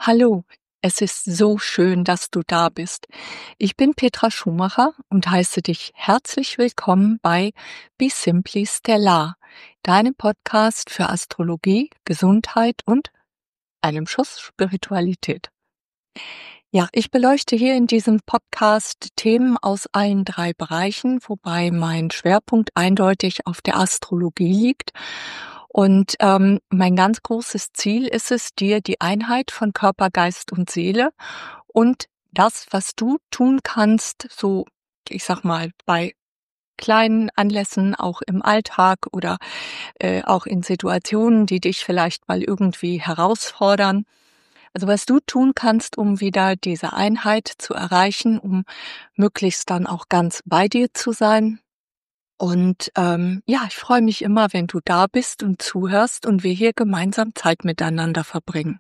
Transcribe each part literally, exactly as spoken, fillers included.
Hallo, es ist so schön, dass du da bist. Ich bin Petra Schumacher und heiße dich herzlich willkommen bei Be Simply Stellar, deinem Podcast für Astrologie, Gesundheit und einem Schuss Spiritualität. Ja, ich beleuchte hier in diesem Podcast Themen aus allen drei Bereichen, wobei mein Schwerpunkt eindeutig auf der Astrologie liegt. Und ähm, mein ganz großes Ziel ist es, dir die Einheit von Körper, Geist und Seele und das, was du tun kannst, so, ich sag mal, bei kleinen Anlässen, auch im Alltag oder äh, auch in Situationen, die dich vielleicht mal irgendwie herausfordern. Also was du tun kannst, um wieder diese Einheit zu erreichen, um möglichst dann auch ganz bei dir zu sein. Und ähm, ja, ich freue mich immer, wenn du da bist und zuhörst und wir hier gemeinsam Zeit miteinander verbringen.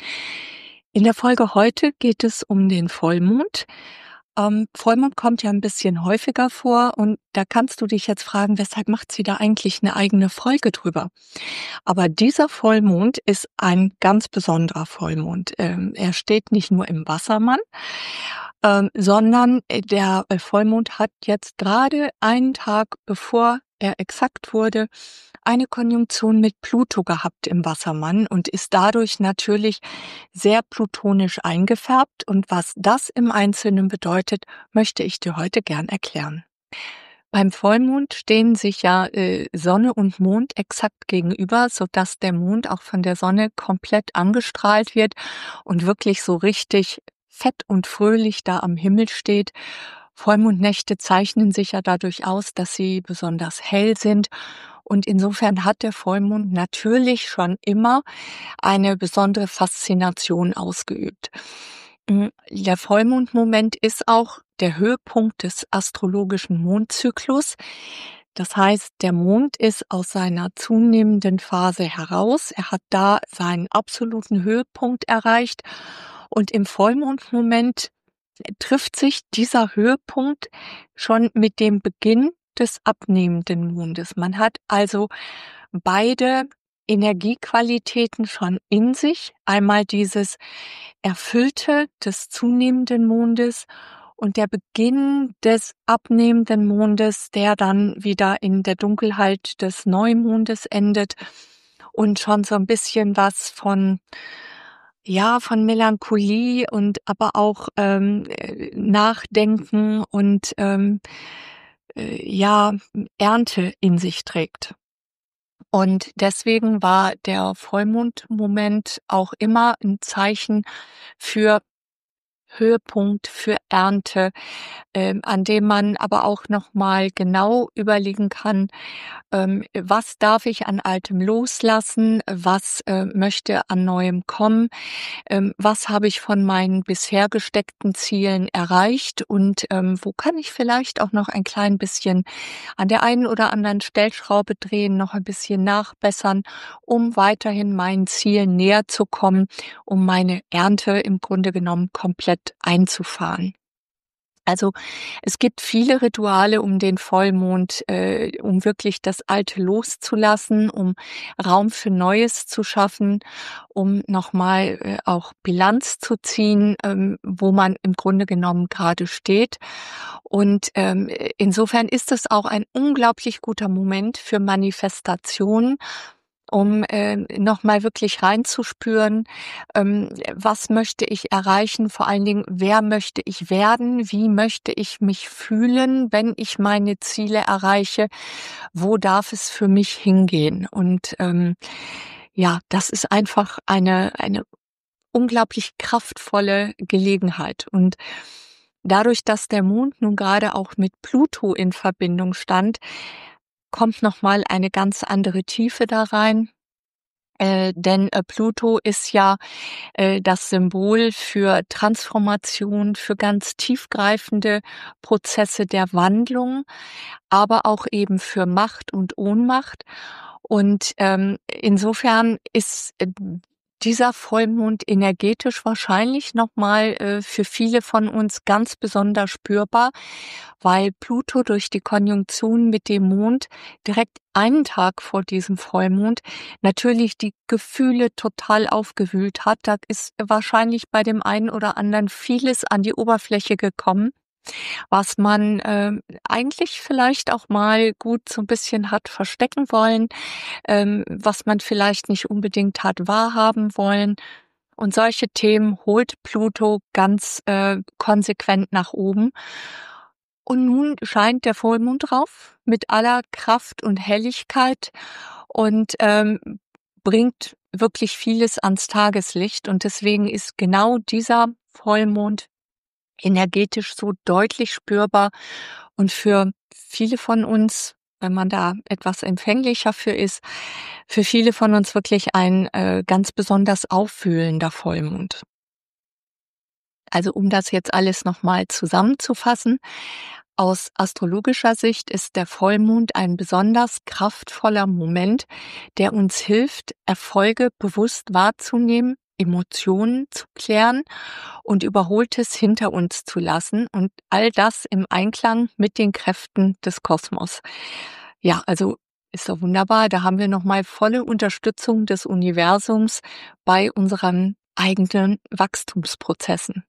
In der Folge heute geht es um den Vollmond. Ähm, Vollmond kommt ja ein bisschen häufiger vor und da kannst du dich jetzt fragen, weshalb macht sie da eigentlich eine eigene Folge drüber? Aber dieser Vollmond ist ein ganz besonderer Vollmond. Ähm, er steht nicht nur im Wassermann, ähm, sondern äh, der äh, Vollmond hat jetzt gerade einen Tag, bevor er exakt wurde, eine Konjunktion mit Pluto gehabt im Wassermann und ist dadurch natürlich sehr plutonisch eingefärbt. Und was das im Einzelnen bedeutet, möchte ich dir heute gern erklären. Beim Vollmond stehen sich ja äh, Sonne und Mond exakt gegenüber, sodass der Mond auch von der Sonne komplett angestrahlt wird und wirklich so richtig fett und fröhlich da am Himmel steht. Vollmondnächte zeichnen sich ja dadurch aus, dass sie besonders hell sind. Und insofern hat der Vollmond natürlich schon immer eine besondere Faszination ausgeübt. Mm, Der Vollmondmoment ist auch der Höhepunkt des astrologischen Mondzyklus. Das heißt, der Mond ist aus seiner zunehmenden Phase heraus. Er hat da seinen absoluten Höhepunkt erreicht. Und im Vollmondmoment trifft sich dieser Höhepunkt schon mit dem Beginn des abnehmenden Mondes. Man hat also beide Energiequalitäten schon in sich. Einmal dieses Erfüllte des zunehmenden Mondes und der Beginn des abnehmenden Mondes, der dann wieder in der Dunkelheit des Neumondes endet und schon so ein bisschen was von ja, von Melancholie und aber auch ähm, äh, Nachdenken und ähm, äh, ja, Ernte in sich trägt. Und deswegen war der Vollmondmoment auch immer ein Zeichen für Höhepunkt, für Ernte, ähm, an dem man aber auch noch mal genau überlegen kann, ähm, was darf ich an Altem loslassen, was äh, möchte an Neuem kommen, ähm, was habe ich von meinen bisher gesteckten Zielen erreicht und ähm, wo kann ich vielleicht auch noch ein klein bisschen an der einen oder anderen Stellschraube drehen, noch ein bisschen nachbessern, um weiterhin meinen Zielen näher zu kommen, um meine Ernte im Grunde genommen komplett einzufahren. Also es gibt viele Rituale um den Vollmond, äh, um wirklich das Alte loszulassen, um Raum für Neues zu schaffen, um nochmal äh, auch Bilanz zu ziehen, ähm, wo man im Grunde genommen gerade steht. Und ähm, insofern ist es auch ein unglaublich guter Moment für Manifestation, um äh, nochmal wirklich reinzuspüren, ähm, was möchte ich erreichen, vor allen Dingen, wer möchte ich werden, wie möchte ich mich fühlen, wenn ich meine Ziele erreiche, wo darf es für mich hingehen? Und ähm, ja, das ist einfach eine, eine unglaublich kraftvolle Gelegenheit. Und dadurch, dass der Mond nun gerade auch mit Pluto in Verbindung stand, kommt nochmal eine ganz andere Tiefe da rein. Äh, denn äh, Pluto ist ja äh, das Symbol für Transformation, für ganz tiefgreifende Prozesse der Wandlung, aber auch eben für Macht und Ohnmacht. Und ähm, insofern ist äh, dieser Vollmond energetisch wahrscheinlich noch mal, äh, für viele von uns ganz besonders spürbar, weil Pluto durch die Konjunktion mit dem Mond direkt einen Tag vor diesem Vollmond natürlich die Gefühle total aufgewühlt hat. Da ist wahrscheinlich bei dem einen oder anderen vieles an die Oberfläche gekommen, was man, ähm, eigentlich vielleicht auch mal gut so 'n bisschen hat verstecken wollen, ähm, was man vielleicht nicht unbedingt hat wahrhaben wollen. Und solche Themen holt Pluto ganz, äh, konsequent nach oben. Und nun scheint der Vollmond drauf mit aller Kraft und Helligkeit und, ähm, bringt wirklich vieles ans Tageslicht. Und deswegen ist genau dieser Vollmond energetisch so deutlich spürbar und für viele von uns, wenn man da etwas empfänglicher für ist, für viele von uns wirklich ein, äh, ganz besonders aufwühlender Vollmond. Also, um das jetzt alles noch mal zusammenzufassen: Aus astrologischer Sicht ist der Vollmond ein besonders kraftvoller Moment, der uns hilft, Erfolge bewusst wahrzunehmen, Emotionen zu klären und Überholtes hinter uns zu lassen und all das im Einklang mit den Kräften des Kosmos. Ja, also ist doch wunderbar. Da haben wir noch mal volle Unterstützung des Universums bei unseren eigenen Wachstumsprozessen.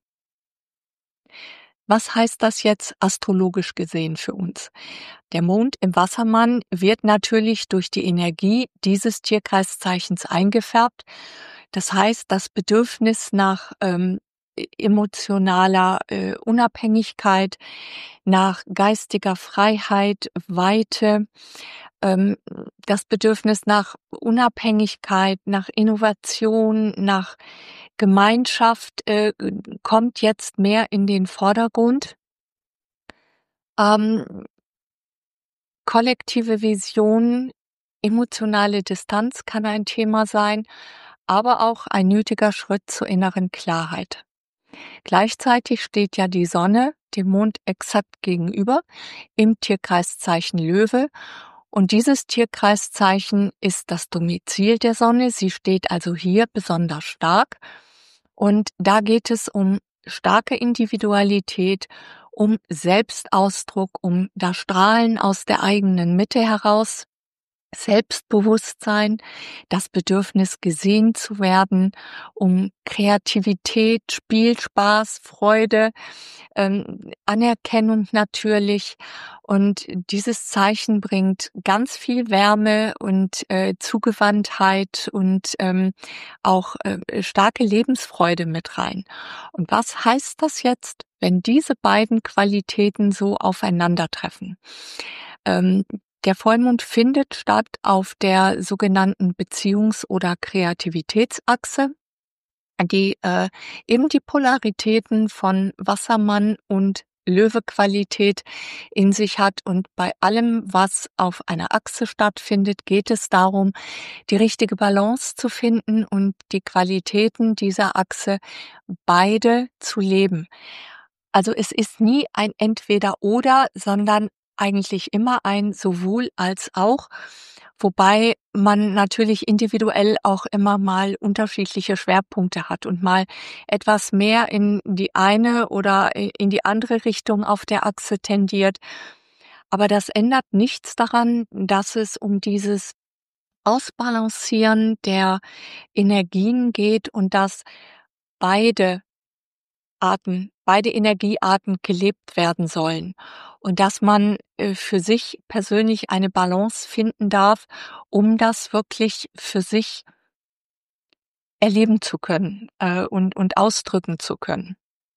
Was heißt das jetzt astrologisch gesehen für uns? Der Mond im Wassermann wird natürlich durch die Energie dieses Tierkreiszeichens eingefärbt. Das heißt, das Bedürfnis nach ähm, e- emotionaler äh, Unabhängigkeit, nach geistiger Freiheit, Weite, ähm, das Bedürfnis nach Unabhängigkeit, nach Innovation, nach Gemeinschaft äh, kommt jetzt mehr in den Vordergrund. Ähm, Kollektive Vision, emotionale Distanz kann ein Thema sein, aber auch ein nötiger Schritt zur inneren Klarheit. Gleichzeitig steht ja die Sonne dem Mond exakt gegenüber im Tierkreiszeichen Löwe. Und dieses Tierkreiszeichen ist das Domizil der Sonne. Sie steht also hier besonders stark. Und da geht es um starke Individualität, um Selbstausdruck, um das Strahlen aus der eigenen Mitte heraus, Selbstbewusstsein, das Bedürfnis gesehen zu werden, um Kreativität, Spiel, Spaß, Freude, ähm, Anerkennung natürlich. Und dieses Zeichen bringt ganz viel Wärme und äh, Zugewandtheit und ähm, auch äh, starke Lebensfreude mit rein. Und was heißt das jetzt, wenn diese beiden Qualitäten so aufeinandertreffen? Ähm, der Vollmond findet statt auf der sogenannten Beziehungs- oder Kreativitätsachse, die äh, eben die Polaritäten von Wassermann und Löwe-Qualität in sich hat. Und bei allem, was auf einer Achse stattfindet, geht es darum, die richtige Balance zu finden und die Qualitäten dieser Achse beide zu leben. Also es ist nie ein Entweder-Oder, sondern eigentlich immer ein sowohl als auch, wobei man natürlich individuell auch immer mal unterschiedliche Schwerpunkte hat und mal etwas mehr in die eine oder i in die andere Richtung auf der Achse tendiert. Aber das ändert nichts daran, dass es um dieses Ausbalancieren der Energien geht und dass beide Arten beide Energiearten gelebt werden sollen und dass man, äh, für sich persönlich eine Balance finden darf, um das wirklich für sich erleben zu können, äh, und und ausdrücken zu können.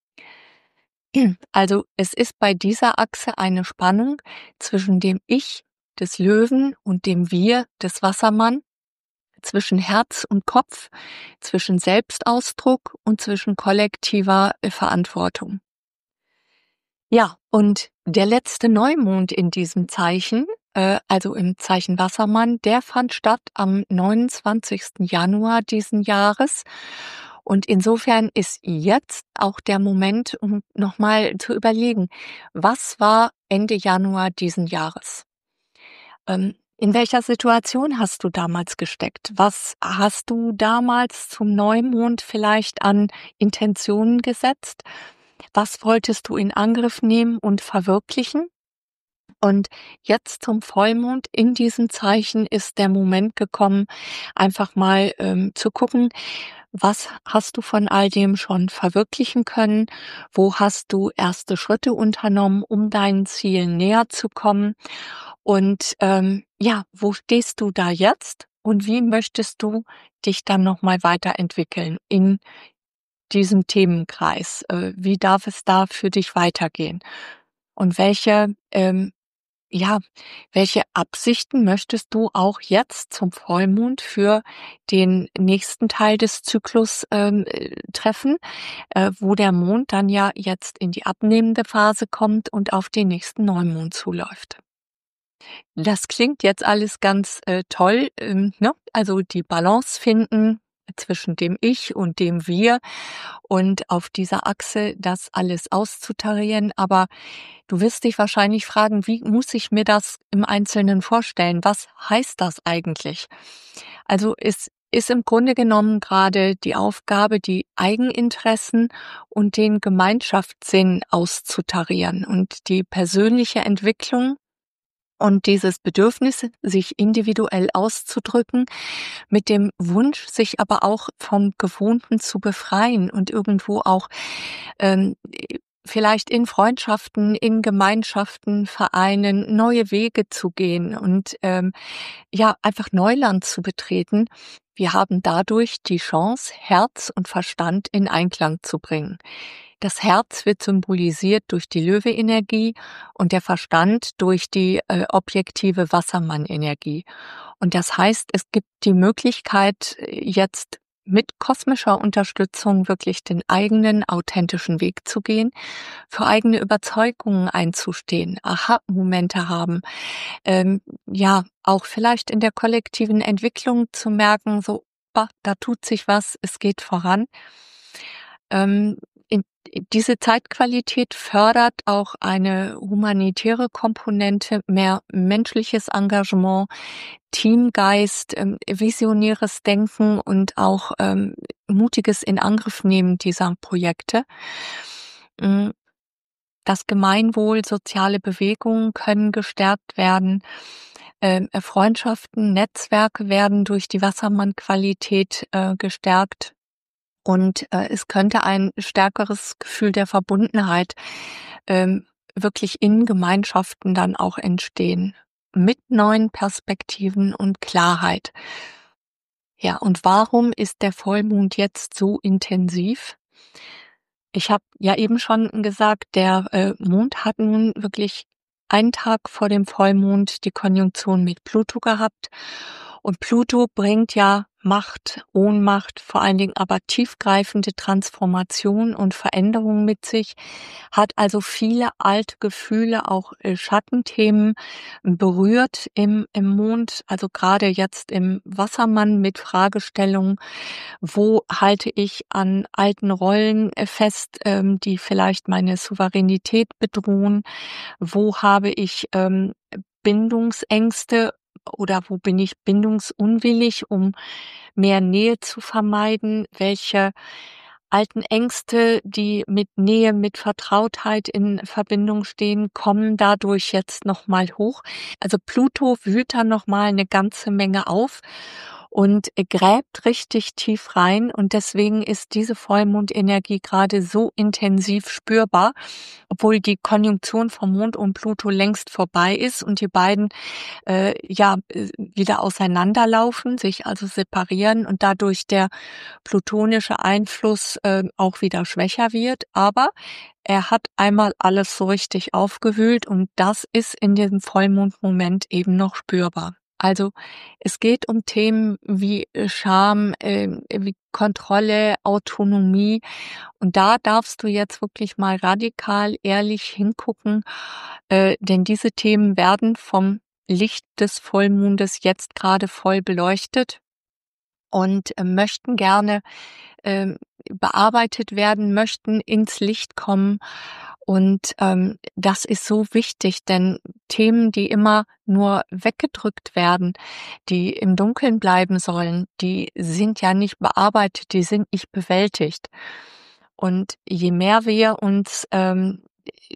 Also, es ist bei dieser Achse eine Spannung zwischen dem Ich des Löwen und dem Wir des Wassermann, zwischen Herz und Kopf, zwischen Selbstausdruck und zwischen kollektiver, äh, Verantwortung. Ja, und der letzte Neumond in diesem Zeichen, äh, also im Zeichen Wassermann, der fand statt am neunundzwanzigsten Januar diesen Jahres. Und insofern ist jetzt auch der Moment, um nochmal zu überlegen, was war Ende Januar diesen Jahres? Ähm, In welcher Situation hast du damals gesteckt? Was hast du damals zum Neumond vielleicht an Intentionen gesetzt? Was wolltest du in Angriff nehmen und verwirklichen? Und jetzt zum Vollmond in diesem Zeichen ist der Moment gekommen, einfach mal ähm, zu gucken, was hast du von all dem schon verwirklichen können? Wo hast du erste Schritte unternommen, um deinen Zielen näher zu kommen? Und ähm, ja, wo stehst du da jetzt? Und wie möchtest du dich dann nochmal weiterentwickeln in diesem Themenkreis? Äh, wie darf es da für dich weitergehen? Und welche ähm, ja, welche Absichten möchtest du auch jetzt zum Vollmond für den nächsten Teil des Zyklus ähm, äh, treffen, äh, wo der Mond dann ja jetzt in die abnehmende Phase kommt und auf den nächsten Neumond zuläuft? Das klingt jetzt alles ganz äh, toll, ähm, ne? Also die Balance finden zwischen dem Ich und dem Wir und auf dieser Achse das alles auszutarieren. Aber du wirst dich wahrscheinlich fragen, wie muss ich mir das im Einzelnen vorstellen? Was heißt das eigentlich? Also es ist im Grunde genommen gerade die Aufgabe, die Eigeninteressen und den Gemeinschaftssinn auszutarieren und die persönliche Entwicklung und dieses Bedürfnis, sich individuell auszudrücken, mit dem Wunsch, sich aber auch vom Gewohnten zu befreien und irgendwo auch ähm, vielleicht in Freundschaften, in Gemeinschaften, Vereinen neue Wege zu gehen und ähm, ja, einfach Neuland zu betreten. Wir haben dadurch die Chance, Herz und Verstand in Einklang zu bringen. Das Herz wird symbolisiert durch die Löwe-Energie und der Verstand durch die äh, objektive Wassermann-Energie. Und das heißt, es gibt die Möglichkeit, jetzt mit kosmischer Unterstützung wirklich den eigenen authentischen Weg zu gehen, für eigene Überzeugungen einzustehen, Aha-Momente haben, ähm, ja, auch vielleicht in der kollektiven Entwicklung zu merken, so, bah, da tut sich was, es geht voran. Ähm, in, diese Zeitqualität fördert auch eine humanitäre Komponente, mehr menschliches Engagement, Teamgeist, ähm, visionäres Denken und auch ähm, mutiges Inangriffnehmen dieser Projekte. Mm, Das Gemeinwohl, soziale Bewegungen können gestärkt werden. Ähm, äh, Freundschaften, Netzwerke werden durch die Wassermann-Qualität äh, gestärkt. Und äh, es könnte ein stärkeres Gefühl der Verbundenheit ähm, wirklich in Gemeinschaften dann auch entstehen. Mit neuen Perspektiven und Klarheit. Ja, und warum ist der Vollmond jetzt so intensiv? Ich habe ja eben schon gesagt, der äh, Mond hat nun wirklich einen Tag vor dem Vollmond die Konjunktion mit Pluto gehabt. Und Pluto bringt ja Macht, Ohnmacht, vor allen Dingen aber tiefgreifende Transformation und Veränderung mit sich, hat also viele alte Gefühle, auch äh, Schattenthemen berührt im, im Mond, also gerade jetzt im Wassermann mit Fragestellungen, wo halte ich an alten Rollen äh, fest, ähm, die vielleicht meine Souveränität bedrohen? Wo habe ich ähm, Bindungsängste oder wo bin ich bindungsunwillig, um mehr Nähe zu vermeiden? Welche alten Ängste, die mit Nähe, mit Vertrautheit in Verbindung stehen, kommen dadurch jetzt nochmal hoch? Also Pluto wühlt da nochmal eine ganze Menge auf und gräbt richtig tief rein. Und deswegen ist diese Vollmondenergie gerade so intensiv spürbar, obwohl die Konjunktion vom Mond und Pluto längst vorbei ist und die beiden äh, ja äh, wieder auseinanderlaufen, sich also separieren und dadurch der plutonische Einfluss äh, auch wieder schwächer wird. Aber er hat einmal alles so richtig aufgewühlt und das ist in diesem Vollmondmoment eben noch spürbar. Also es geht um Themen wie äh, Scham, äh, wie Kontrolle, Autonomie. Und da darfst du jetzt wirklich mal radikal ehrlich hingucken, äh, denn diese Themen werden vom Licht des Vollmondes jetzt gerade voll beleuchtet und äh, möchten gerne ähm, bearbeitet werden, möchten ins Licht kommen. Und ähm, das ist so wichtig, denn Themen, die immer nur weggedrückt werden, die im Dunkeln bleiben sollen, die sind ja nicht bearbeitet, die sind nicht bewältigt. Und je mehr wir uns ähm,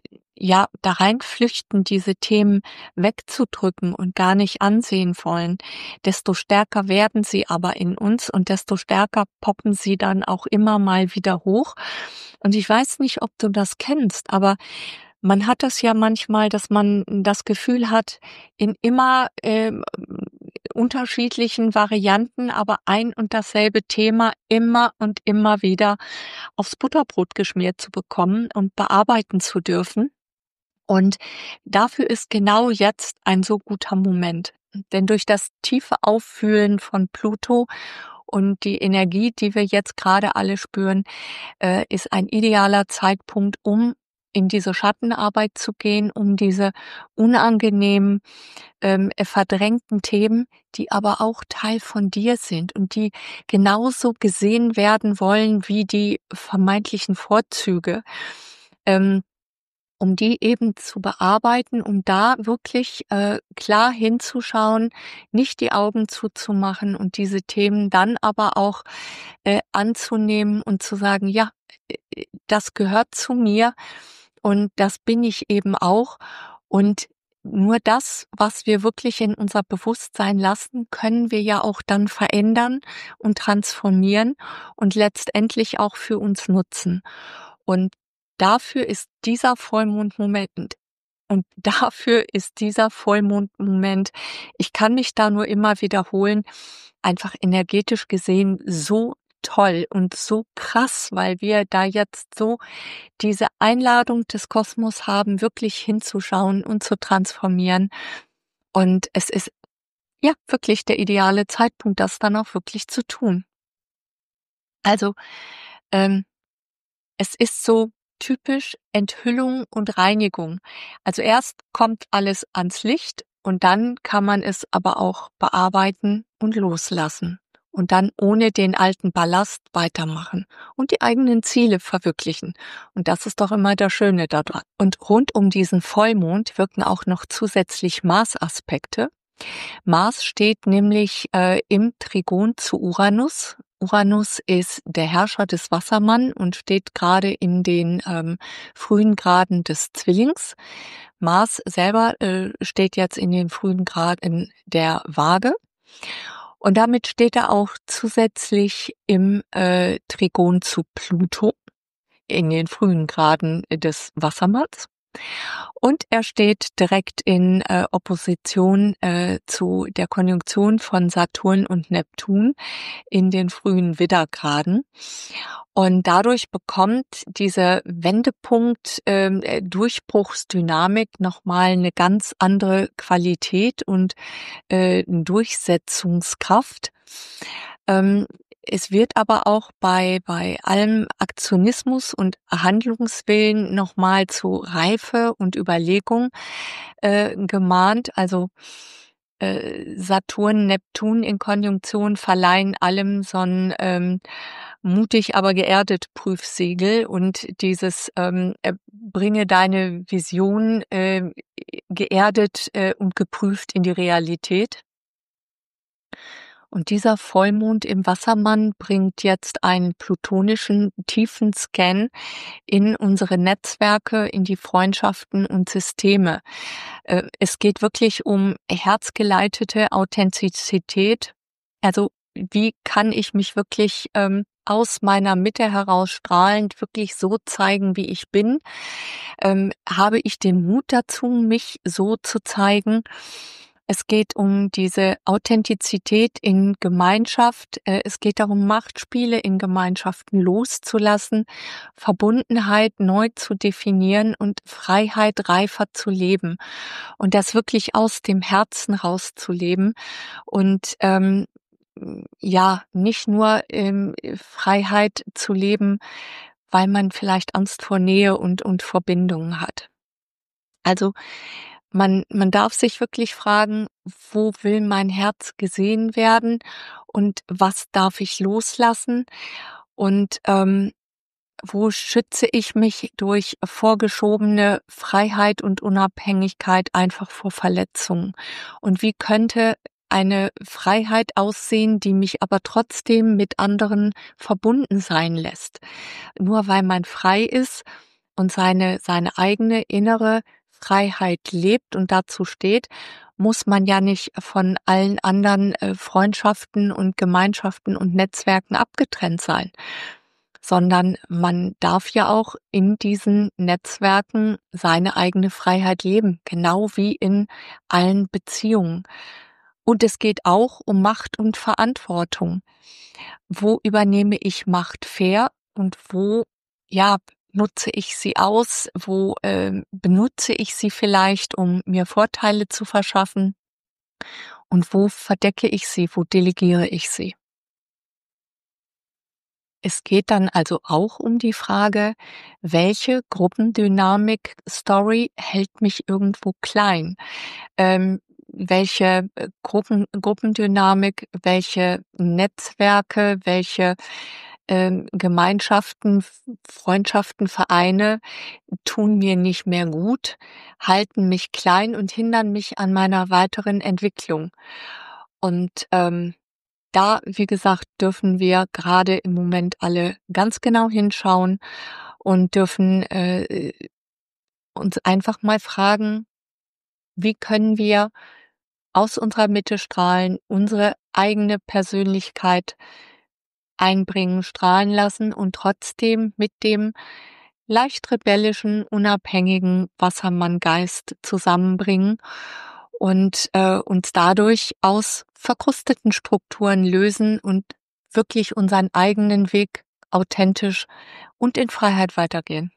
ja da reinflüchten, diese Themen wegzudrücken und gar nicht ansehen wollen, desto stärker werden sie aber in uns und desto stärker poppen sie dann auch immer mal wieder hoch. Und ich weiß nicht, ob du das kennst, aber man hat das ja manchmal, dass man das Gefühl hat, in immer ähm, unterschiedlichen Varianten, aber ein und dasselbe Thema immer und immer wieder aufs Butterbrot geschmiert zu bekommen und bearbeiten zu dürfen. Und dafür ist genau jetzt ein so guter Moment. Denn durch das tiefe Auffühlen von Pluto und die Energie, die wir jetzt gerade alle spüren, äh, ist ein idealer Zeitpunkt, um in diese Schattenarbeit zu gehen, um diese unangenehmen, ähm, verdrängten Themen, die aber auch Teil von dir sind und die genauso gesehen werden wollen wie die vermeintlichen Vorzüge. Ähm, um die eben zu bearbeiten, um da wirklich äh, klar hinzuschauen, nicht die Augen zuzumachen und diese Themen dann aber auch äh, anzunehmen und zu sagen, ja, äh, das gehört zu mir und das bin ich eben auch. Und nur das, was wir wirklich in unser Bewusstsein lassen, können wir ja auch dann verändern und transformieren und letztendlich auch für uns nutzen. Und dafür ist dieser Vollmondmoment und dafür ist dieser Vollmondmoment, ich kann mich da nur immer wiederholen, einfach energetisch gesehen so toll und so krass, weil wir da jetzt so diese Einladung des Kosmos haben, wirklich hinzuschauen und zu transformieren. Und es ist ja wirklich der ideale Zeitpunkt, das dann auch wirklich zu tun. Also, ähm, es ist so typisch Enthüllung und Reinigung. Also erst kommt alles ans Licht und dann kann man es aber auch bearbeiten und loslassen und dann ohne den alten Ballast weitermachen und die eigenen Ziele verwirklichen. Und das ist doch immer das Schöne daran. Und rund um diesen Vollmond wirken auch noch zusätzlich Mars-Aspekte. Mars steht nämlich äh, im Trigon zu Uranus. Uranus ist der Herrscher des Wassermann und steht gerade in den ähm, frühen Graden des Zwillings. Mars selber äh, steht jetzt in den frühen Graden der Waage. Und damit steht er auch zusätzlich im äh, Trigon zu Pluto in den frühen Graden des Wassermanns. Und er steht direkt in äh, Opposition äh, zu der Konjunktion von Saturn und Neptun in den frühen Widdergraden. Und dadurch bekommt dieser Wendepunkt ähm, äh, Durchbruchsdynamik nochmal eine ganz andere Qualität und äh, Durchsetzungskraft. Ähm, Es wird aber auch bei bei allem Aktionismus und Handlungswillen nochmal zu Reife und Überlegung äh, gemahnt. Also äh, Saturn, Neptun in Konjunktion verleihen allem so ein ähm, mutig, aber geerdet Prüfsiegel und dieses ähm, äh, bringe deine Vision äh, geerdet äh, und geprüft in die Realität. Und dieser Vollmond im Wassermann bringt jetzt einen plutonischen tiefen Scan in unsere Netzwerke, in die Freundschaften und Systeme. Äh, Es geht wirklich um herzgeleitete Authentizität. Also wie kann ich mich wirklich ähm, aus meiner Mitte heraus strahlend wirklich so zeigen, wie ich bin? Ähm, habe ich den Mut dazu, mich so zu zeigen? Es geht um diese Authentizität in Gemeinschaft. Äh, Es geht darum, Machtspiele in Gemeinschaften loszulassen, Verbundenheit neu zu definieren und Freiheit reifer zu leben und das wirklich aus dem Herzen rauszuleben und ähm, ja, nicht nur ähm, Freiheit zu leben, weil man vielleicht Angst vor Nähe und und Verbindungen hat. Also man man darf sich wirklich fragen: „Wo will mein Herz gesehen werden und was darf ich loslassen?“ Und, ähm wo schütze ich mich durch vorgeschobene Freiheit und Unabhängigkeit einfach vor Verletzungen? Und wie könnte eine Freiheit aussehen, die mich aber trotzdem mit anderen verbunden sein lässt? Nur weil man frei ist und seine, seine eigene innere Freiheit lebt und dazu steht, muss man ja nicht von allen anderen äh, Freundschaften und Gemeinschaften und Netzwerken abgetrennt sein, sondern man darf ja auch in diesen Netzwerken seine eigene Freiheit leben, genau wie in allen Beziehungen. Und es geht auch um Macht und Verantwortung. Wo übernehme ich Macht fair und wo, ja, nutze ich sie aus? Wo ähm, benutze ich sie vielleicht, um mir Vorteile zu verschaffen? Und wo verdecke ich sie? Wo delegiere ich sie? Es geht dann also auch um die Frage, welche Gruppendynamik-Story hält mich irgendwo klein? Ähm, welche äh, Gruppen, Gruppendynamik, welche Netzwerke, welche ähm, Gemeinschaften, F- Freundschaften, Vereine tun mir nicht mehr gut, halten mich klein und hindern mich an meiner weiteren Entwicklung. Und ähm, da, wie gesagt, dürfen wir gerade im Moment alle ganz genau hinschauen und dürfen äh, uns einfach mal fragen, wie können wir aus unserer Mitte strahlen, unsere eigene Persönlichkeit einbringen, strahlen lassen und trotzdem mit dem leicht rebellischen, unabhängigen Wassermanngeist zusammenbringen und äh, uns dadurch aus verkrusteten Strukturen lösen und wirklich unseren eigenen Weg authentisch und in Freiheit weitergehen.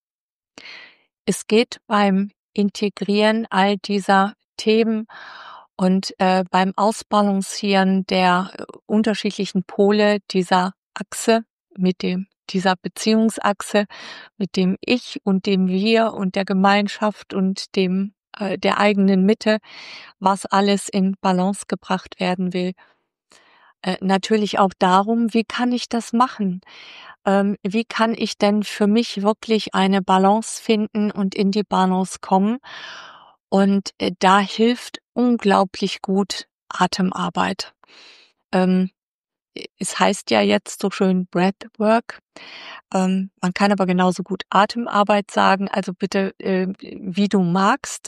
Es geht beim Integrieren all dieser Themen und äh, beim Ausbalancieren der äh, unterschiedlichen Pole dieser Achse mit dem dieser Beziehungsachse, mit dem Ich und dem Wir und der Gemeinschaft und dem äh, der eigenen Mitte, was alles in Balance gebracht werden will. Äh, natürlich auch darum, wie kann ich das machen? Ähm, wie kann ich denn für mich wirklich eine Balance finden und in die Balance kommen? Und äh, da hilft unglaublich gut Atemarbeit. Ähm, es heißt ja jetzt so schön Breathwork. Ähm, man kann aber genauso gut Atemarbeit sagen. Also bitte, äh, wie du magst.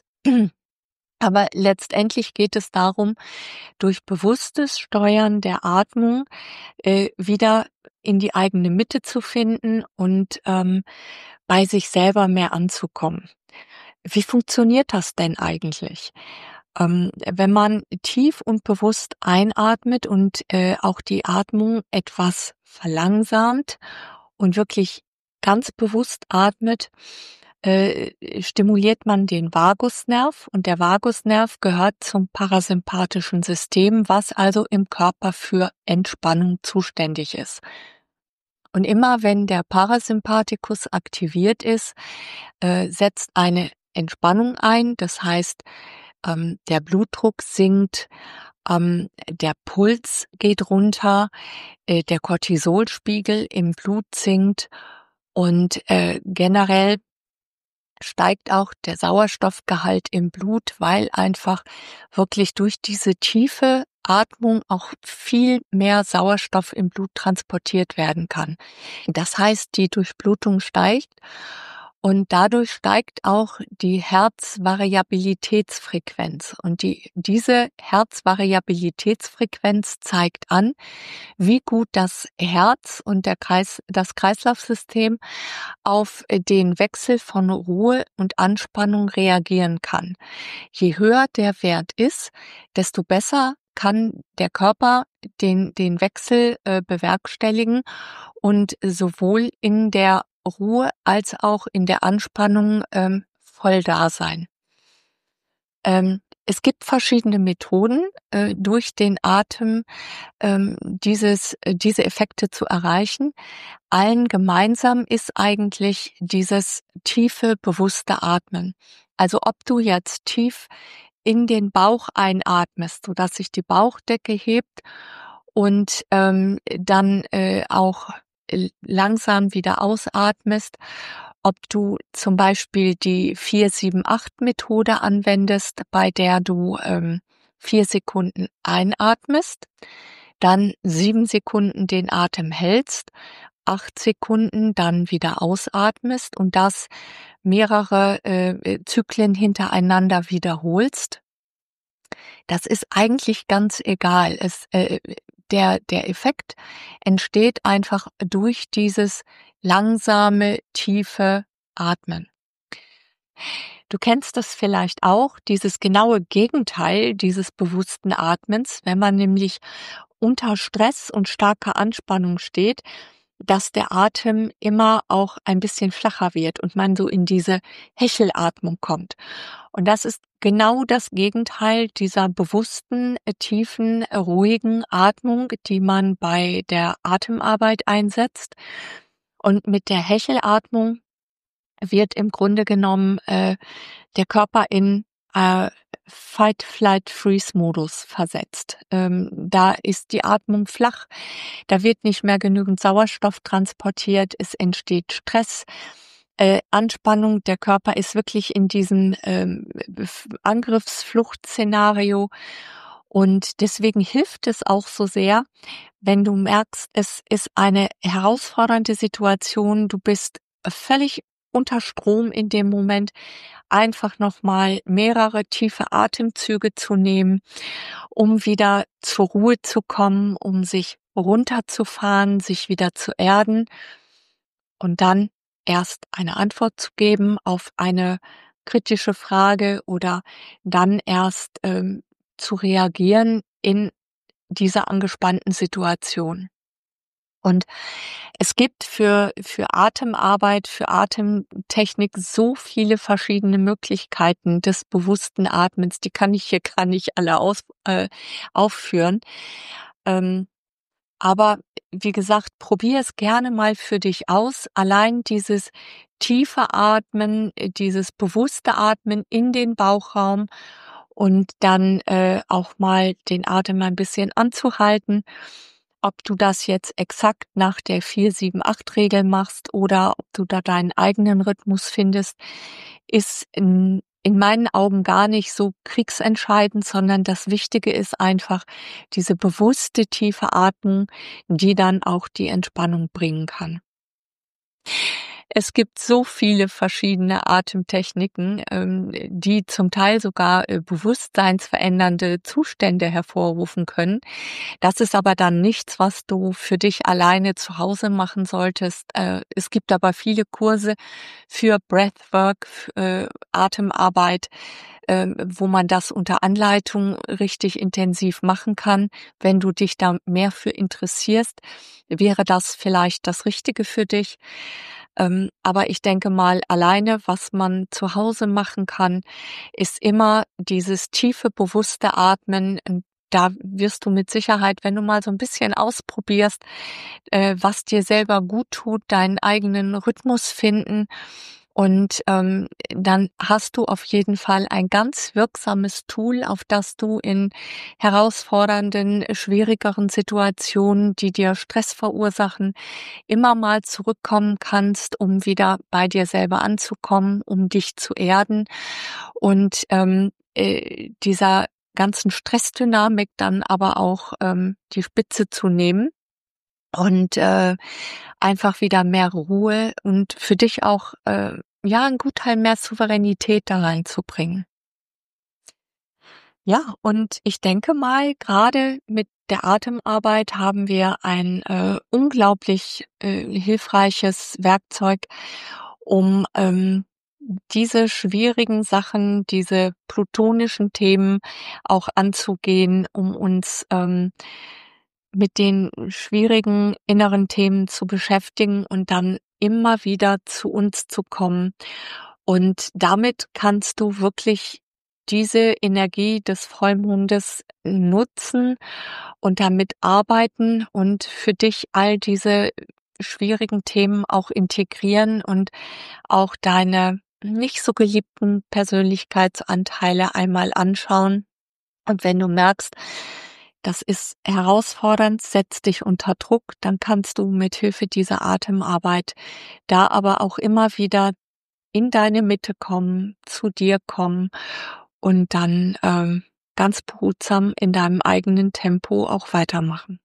Aber letztendlich geht es darum, durch bewusstes Steuern der Atmung äh, wieder in die eigene Mitte zu finden und ähm, bei sich selber mehr anzukommen. Wie funktioniert das denn eigentlich? Ähm, wenn man tief und bewusst einatmet und äh, auch die Atmung etwas verlangsamt und wirklich ganz bewusst atmet, äh, stimuliert man den Vagusnerv und der Vagusnerv gehört zum parasympathischen System, was also im Körper für Entspannung zuständig ist. Und immer wenn der Parasympathikus aktiviert ist, äh, setzt eine Entspannung ein. Das heißt, ähm, der Blutdruck sinkt, ähm, der Puls geht runter, äh, der Cortisolspiegel im Blut sinkt und äh, generell steigt auch der Sauerstoffgehalt im Blut, weil einfach wirklich durch diese tiefe Atmung auch viel mehr Sauerstoff im Blut transportiert werden kann. Das heißt, die Durchblutung steigt und dadurch steigt auch die Herzvariabilitätsfrequenz. Und die, diese Herzvariabilitätsfrequenz zeigt an, wie gut das Herz und der Kreis, das Kreislaufsystem auf den Wechsel von Ruhe und Anspannung reagieren kann. Je höher der Wert ist, desto besser kann der Körper den, den Wechsel äh, bewerkstelligen und sowohl in der Ruhe als auch in der Anspannung ähm, voll da sein. Ähm, es gibt verschiedene Methoden, äh, durch den Atem ähm, dieses, äh, diese Effekte zu erreichen. Allen gemeinsam ist eigentlich dieses tiefe, bewusste Atmen. Also ob du jetzt tief in den Bauch einatmest, sodass sich die Bauchdecke hebt und ähm, dann äh, auch l langsam wieder ausatmest, ob du zum Beispiel die vier sieben acht Methode anwendest, bei der du, ähm, vier Sekunden einatmest, dann sieben Sekunden den Atem hältst, acht Sekunden dann wieder ausatmest und das mehrere, äh, Zyklen hintereinander wiederholst. Das ist eigentlich ganz egal. Es, äh, der der Effekt entsteht einfach durch dieses langsame, tiefe Atmen. Du kennst das vielleicht auch, dieses genaue Gegenteil dieses bewussten Atmens, wenn man nämlich unter Stress und starker Anspannung steht, dass der Atem immer auch ein bisschen flacher wird und man so in diese Hechelatmung kommt. Und das ist genau das Gegenteil dieser bewussten, äh, tiefen, äh, ruhigen Atmung, die man bei der Atemarbeit einsetzt. Und mit der Hechelatmung wird im Grunde genommen äh, der Körper in äh, Fight-Flight-Freeze-Modus versetzt. Ähm, da ist die Atmung flach, da wird nicht mehr genügend Sauerstoff transportiert, es entsteht Stress, äh, Anspannung, der Körper ist wirklich in diesem ähm, Angriffsfluchtszenario und deswegen hilft es auch so sehr, wenn du merkst, es ist eine herausfordernde Situation, du bist völlig unter Strom in dem Moment, einfach nochmal mehrere tiefe Atemzüge zu nehmen, um wieder zur Ruhe zu kommen, um sich runterzufahren, sich wieder zu erden und dann erst eine Antwort zu geben auf eine kritische Frage oder dann erst ähm, zu reagieren in dieser angespannten Situation. Und es gibt für für Atemarbeit, für Atemtechnik so viele verschiedene Möglichkeiten des bewussten Atmens, die kann ich hier gar nicht alle aus äh, aufführen. Ähm, aber wie gesagt, probier es gerne mal für dich aus. Allein dieses tiefe Atmen, äh, dieses bewusste Atmen in den Bauchraum und dann äh, auch mal den Atem ein bisschen anzuhalten. Ob du das jetzt exakt nach der vier sieben acht Regel machst oder ob du da deinen eigenen Rhythmus findest, ist in, in meinen Augen gar nicht so kriegsentscheidend, sondern das Wichtige ist einfach diese bewusste tiefe Atmung, die dann auch die Entspannung bringen kann. Es gibt so viele verschiedene Atemtechniken, ähm, die zum Teil sogar äh, bewusstseinsverändernde Zustände hervorrufen können. Das ist aber dann nichts, was du für dich alleine zu Hause machen solltest. Äh, es gibt aber viele Kurse für Breathwork, äh, Atemarbeit, äh, wo man das unter Anleitung richtig intensiv machen kann. Wenn du dich da mehr für interessierst, wäre das vielleicht das Richtige für dich. Ähm, aber ich denke mal, alleine, was man zu Hause machen kann, ist immer dieses tiefe, bewusste Atmen. Und da wirst du mit Sicherheit, wenn du mal so ein bisschen ausprobierst, äh, was dir selber gut tut, deinen eigenen Rhythmus finden. Und ähm, dann hast du auf jeden Fall ein ganz wirksames Tool, auf das du in herausfordernden, schwierigeren Situationen, die dir Stress verursachen, immer mal zurückkommen kannst, um wieder bei dir selber anzukommen, um dich zu erden und ähm, äh, dieser ganzen Stressdynamik dann aber auch ähm, die Spitze zu nehmen und äh, einfach wieder mehr Ruhe und für dich auch äh, ja ein Gutteil mehr Souveränität da reinzubringen. Ja, und ich denke mal, gerade mit der Atemarbeit haben wir ein äh, unglaublich äh, hilfreiches Werkzeug, um ähm, diese schwierigen Sachen, diese plutonischen Themen auch anzugehen, um uns ähm, mit den schwierigen inneren Themen zu beschäftigen und dann immer wieder zu uns zu kommen. Und damit kannst du wirklich diese Energie des Vollmondes nutzen und damit arbeiten und für dich all diese schwierigen Themen auch integrieren und auch deine nicht so geliebten Persönlichkeitsanteile einmal anschauen. Und wenn du merkst, das ist herausfordernd, setzt dich unter Druck, dann kannst du mit Hilfe dieser Atemarbeit da aber auch immer wieder in deine Mitte kommen, zu dir kommen und dann ähm, ganz behutsam in deinem eigenen Tempo auch weitermachen.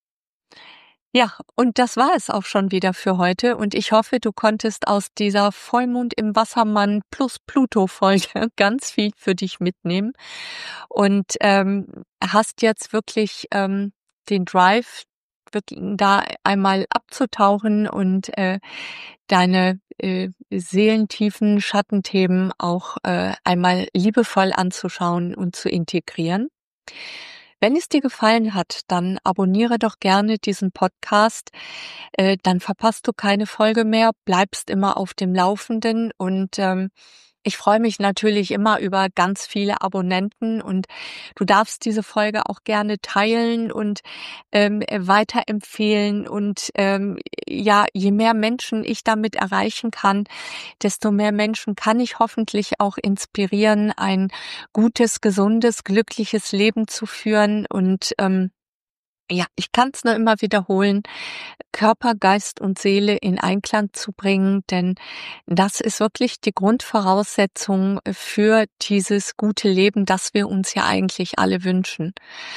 Ja, und das war es auch schon wieder für heute und ich hoffe, du konntest aus dieser Vollmond im Wassermann plus Pluto-Folge ganz viel für dich mitnehmen und ähm, hast jetzt wirklich ähm, den Drive, wirklich da einmal abzutauchen und äh, deine äh, seelentiefen Schattenthemen auch äh, einmal liebevoll anzuschauen und zu integrieren. Wenn es dir gefallen hat, dann abonniere doch gerne diesen Podcast, äh, dann verpasst du keine Folge mehr, bleibst immer auf dem Laufenden und ähm, ich freue mich natürlich immer über ganz viele Abonnenten und du darfst diese Folge auch gerne teilen und ähm, weiterempfehlen und ähm, ja, je mehr Menschen ich damit erreichen kann, desto mehr Menschen kann ich hoffentlich auch inspirieren, ein gutes, gesundes, glückliches Leben zu führen und ähm, ja, ich kann es nur immer wiederholen, Körper, Geist und Seele in Einklang zu bringen, denn das ist wirklich die Grundvoraussetzung für dieses gute Leben, das wir uns ja eigentlich alle wünschen.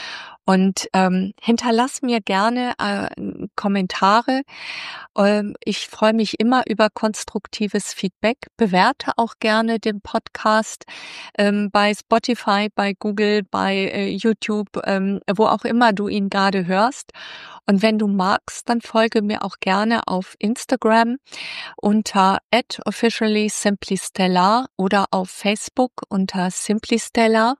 Und ähm, hinterlass mir gerne äh, Kommentare. Ähm, ich freue mich immer über konstruktives Feedback. Bewerte auch gerne den Podcast ähm, bei Spotify, bei Google, bei äh, YouTube, ähm, wo auch immer du ihn gerade hörst. Und wenn du magst, dann folge mir auch gerne auf Instagram unter at officially simply stellar oder auf Facebook unter simply stellar.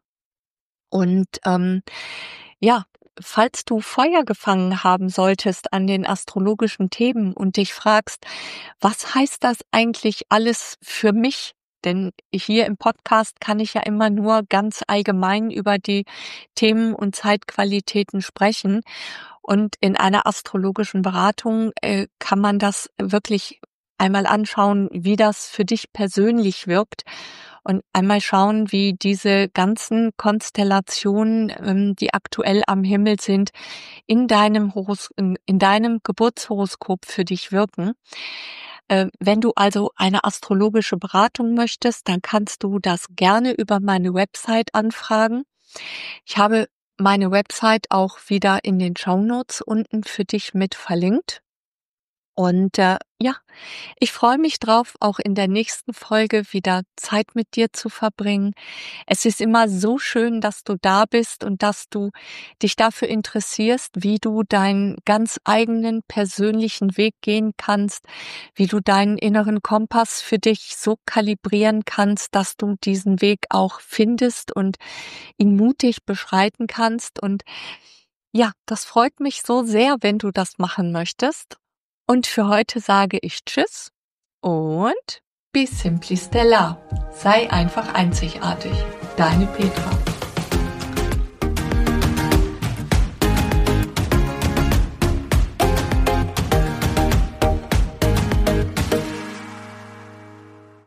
Und ähm, ja, falls du Feuer gefangen haben solltest an den astrologischen Themen und dich fragst, was heißt das eigentlich alles für mich? Denn hier im Podcast kann ich ja immer nur ganz allgemein über die Themen und Zeitqualitäten sprechen. Und in einer astrologischen Beratung äh, kann man das wirklich einmal anschauen, wie das für dich persönlich wirkt und einmal schauen, wie diese ganzen Konstellationen, ähm, die aktuell am Himmel sind, in deinem Horos- in, in deinem Geburtshoroskop für dich wirken. Äh, wenn du also eine astrologische Beratung möchtest, dann kannst du das gerne über meine Website anfragen. Ich habe meine Website auch wieder in den Shownotes unten für dich mit verlinkt. Und äh, ja, ich freue mich drauf, auch in der nächsten Folge wieder Zeit mit dir zu verbringen. Es ist immer so schön, dass du da bist und dass du dich dafür interessierst, wie du deinen ganz eigenen persönlichen Weg gehen kannst, wie du deinen inneren Kompass für dich so kalibrieren kannst, dass du diesen Weg auch findest und ihn mutig beschreiten kannst. Und ja, das freut mich so sehr, wenn du das machen möchtest. Und für heute sage ich Tschüss und be simply stellar. Sei einfach einzigartig. Deine Petra.